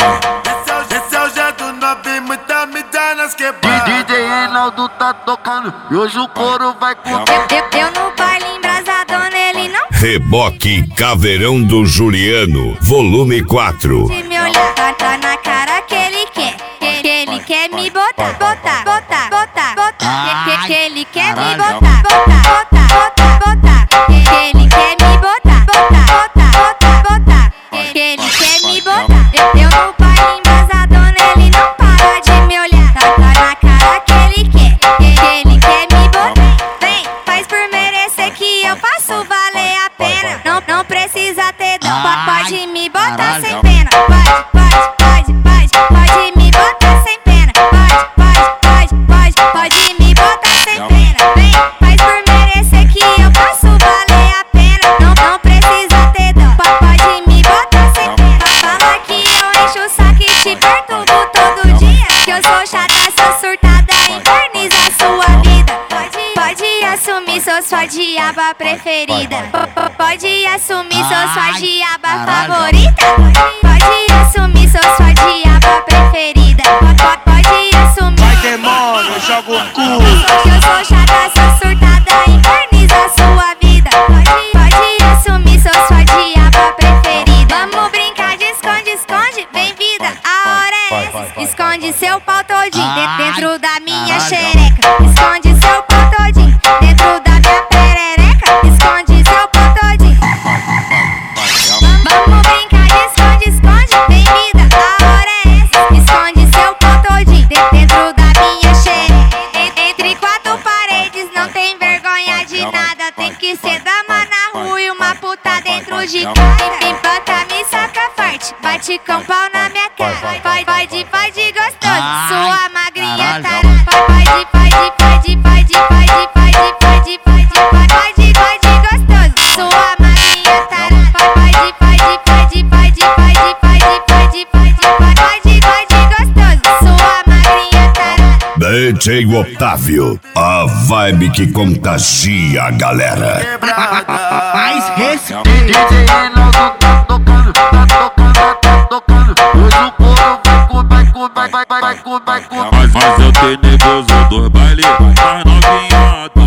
Esse é o jeito novinho, muita mídia nas quebradas. DJ Reinaldo tá tocando e hoje o couro vai comer. Eu no baile embrasadona, ele não Reboque Caveirão do Juliano, volume 4. de me olhar, tá na cara que ele quer. Que ele quer me botar, botar, botar, botar, botar. Que ele quer me botar, botar, botar, botar, botar. Que ele quer me botar, botar, botar, botar, botar. Que ele quer me botar. Eu no baile embrasadona, ele não para de me olhar. Tá na cara que ele quer. Que ele quer me botar. Vem, faz por merecer que eu faço valer a pena. Não precisa ter dó, pode me botar sem pena. Pode me botar sem pena. Pode me botar sem pena. Vem, faz por merecer que eu faço valer a pena. Não precisa ter dó, pode me botar sem pena. Fala que eu encho o saco e te perturbo todo dia. Que eu sou chata, sou surtada, inferniza sua vida. Pode assumir, sou sua diaba preferida. Pode assumir, sou sua diaba favorita. Pode assumir, sou sua diaba preferida. Pode assumir. Vai demônio, eu jogo o cu. Que eu sou chata, sou surtada, inferniza sua vida. Pode assumir, sou sua diaba preferida. Vamos brincar de esconde, esconde, vem vida, a hora é essa. Esconde seu pau todinho dentro da minha xereca. Esconde seu pau todinho dentro da minha perereca. Esconde seu pau todinho. Vamos brincar de esconde, esconde, vem vida, a hora é essa. Esconde seu pau todinho dentro da minha xereca. Entre quatro paredes não tem vergonha de nada. Tem que ser dama na rua e uma puta dentro de casa. Empata, me saca forte, bate com pau na minha cara. Pode gostoso, sua magrinha tarada. Pode gostoso, sua magrinha tarada. Pode gostoso, sua magrinha tarada. DJ Otávio, a vibe que contagia a galera. Mais respeito. DJ Reinaldo tá tocando, tá tocando. Hoje o couro vai comer. Mas eu tenho nervoso dos baile, mas novinha